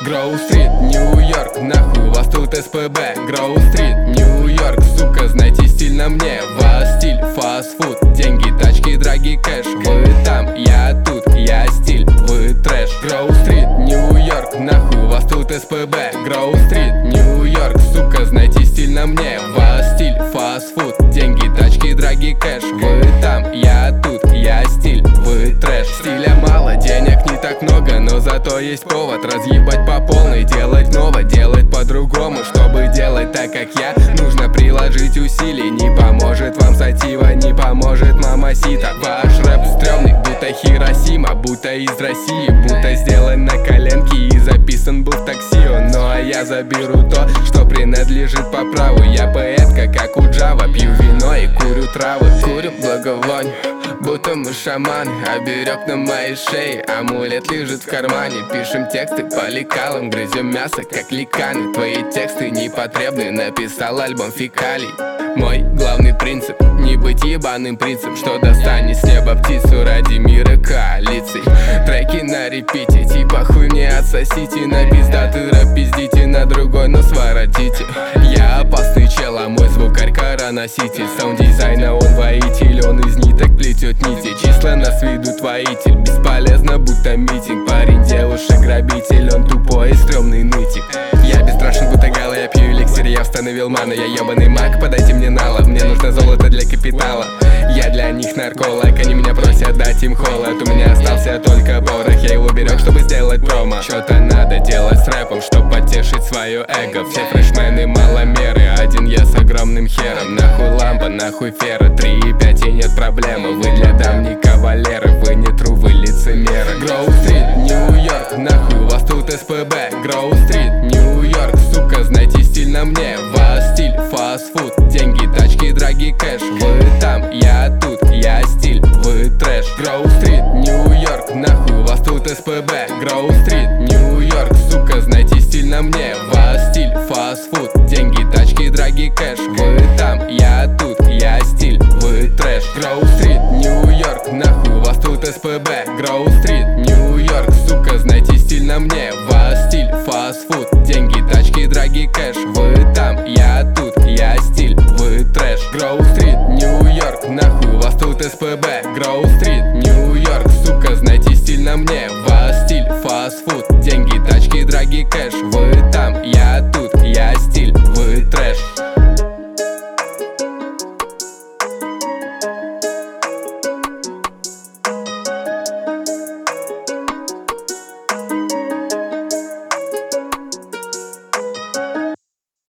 Гроу-стрит, Нью-Йорк, нахуй, у вас тут СПБ. Гроу-стрит, Нью-Йорк, сука, знайте стиль на мне. Ваш стиль, фастфуд, деньги, тачки, драги, кэш. Вы там, я тут, я стиль, вы трэш. Гроу-стрит, Нью-Йорк, нахуй, у вас тут СПБ. Гроу-стрит, Нью-Йорк, сука, знайте стиль на мне. Ваш стиль, фастфуд, деньги, тачки, драги, кэш. Вы там, я тут, я стиль, вы трэш. Стиля мало, денег не так много, но зато есть повод разъебать по полной, делать ново, делать по-другому. Чтобы делать так, как я, нужно приложить усилий. Не поможет вам сатива, не поможет мамасита. Ваш рэп стрёмный, будто Хиросима, будто из России, будто сделан на коленке и записан был в такси. Ну а я заберу то, что принадлежит по праву. Я поэтка, как у Джава, пью вино и курю травы. Курю благовонь, будто мы шаманы. Оберег на моей шее, амулет лежит в кармане. Пишем тексты по лекалам, грызем мясо, как ликаны. Твои тексты непотребны, написал альбом фекалий. Мой главный принцип — не быть ебаным принцем, что достанет с неба птицу ради мира коалиций. Треки на репите, типа хуй мне отсосите. На пиздатый рэп пиздите, на другой нос воротите. Я опасный чел, а мой звукарь короноситель. Саунд-дизайна он воитель, он из ниток плетет нити. Числа на виду твоитель, бесполезно будто митинг. Парень девушек грабитель, он тупой и стрёмный нытик. Я бесстрашен будто гала, я пью эликсир, я установил ману. Я ебаный маг, подайте мне налов, мне нужно золото для капитала. Я для них нарколог, они меня просят дать им холод. У меня остался только порох, я его берег, чтобы сделать промо. Что-то надо делать с рэпом, чтоб потешить свое эго. Все фрешмены маломеры, один я с огромным хером. Нахуй лампа, нахуй фера, 3,5 и нет проблемы. Вы для дам не кавалеры, вы не тру, вы лицемеры. Гроу-стрит, Нью-Йорк, нахуй, у вас тут СПБ. Гроу-стрит, Нью-Йорк, сука, знайте стиль на мне. Ваш стиль, фастфуд, деньги, тачки, драги, кэш. Вы там, я тут, я стиль, вы трэш. Гроу-стрит, Нью-Йорк, нахуй, у вас тут СПБ. Гроу-стрит, Нью-Йорк, сука, знайте стиль на мне. Ваш стиль, фастфуд, деньги, тачки, драги, кэш. Вы